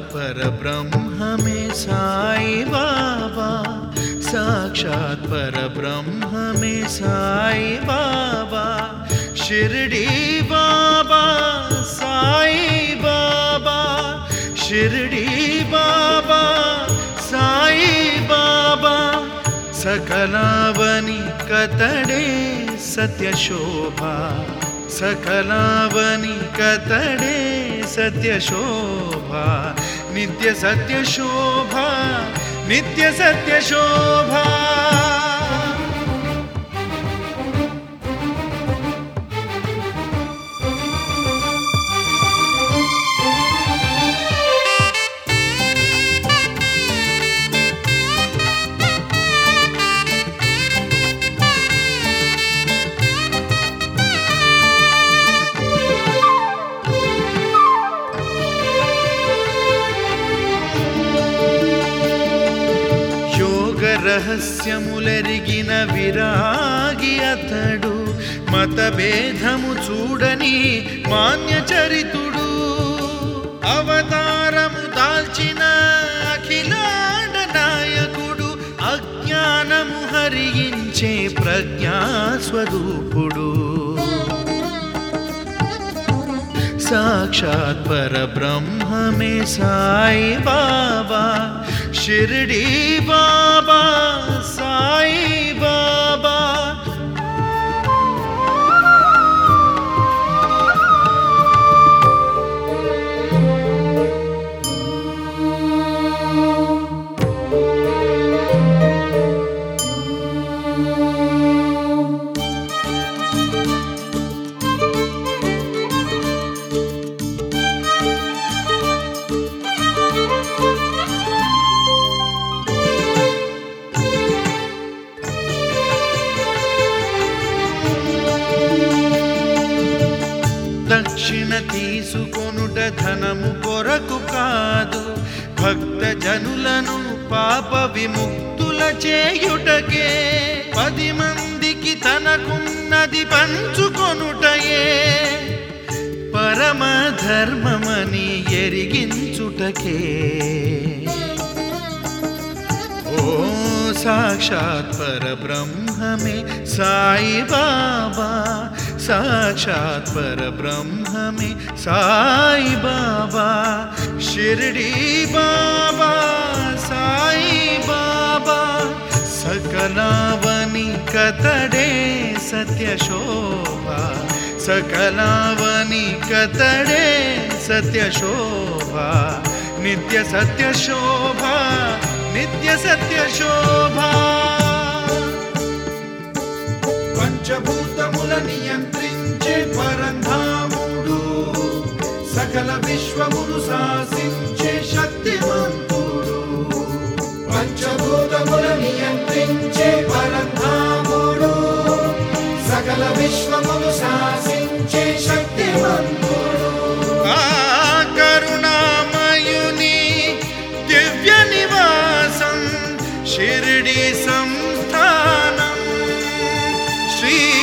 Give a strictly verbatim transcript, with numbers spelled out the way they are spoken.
परब्रह्म में साई बाबा, साक्षात परब्रह्म में साई बाबा, शिरडी बाबा साई बाबा, शिरडी बाबा साई बाबा, सकलावनी कतडे सत्य शोभा, सकलावनी कतडे सत्य शोभा, नित्य सत्य शोभा, नित्य सत्य शोभा। రహస్యములెరిగిన విరాగి అతడు, మతభేదము చూడని మాన్యచరితుడు, అవతారము దాల్చిన అఖిలాండ నాయకుడు, అజ్ఞానము హరించే ప్రజ్ఞాస్వరూపుడు, साक्षात परब्रह्म में साई बाबा, शिरडी बाबा साई बाबा। దక్షిణ తీసుకొనుట ధనము కొరకు కాదు, భక్త జనులను పాప విముక్తుల చేయుటకే, పది మందికి తనకున్నది పంచుకొనుటయే, పరమ ధర్మమని ఎరిగించుటకే। ओ साक्षात परब्रह्म में साई बाबा, साक्षात परब्रह्म में साई बाबा, शिरडी बाबा साई बाबा, सकलावनी कतडे सत्य शोभा, सकलावनी कतडे सत्य शोभा, नित्य सत्य शोभा, नित्य सत्य शोभा। పంచభూతముల నియంత్రించే పరంధాముడు, సకల విశ్వమును శాసించే శక్తిమంతుడు, పంచభూతముల నియంత్రించే పరంధాముడు, సకల విశ్వమును శాసించే శక్తిమంతుడు, ఆ కరుణామయుని దివ్య నివాసం, షిరిడి సంస్థానం, శ్రీ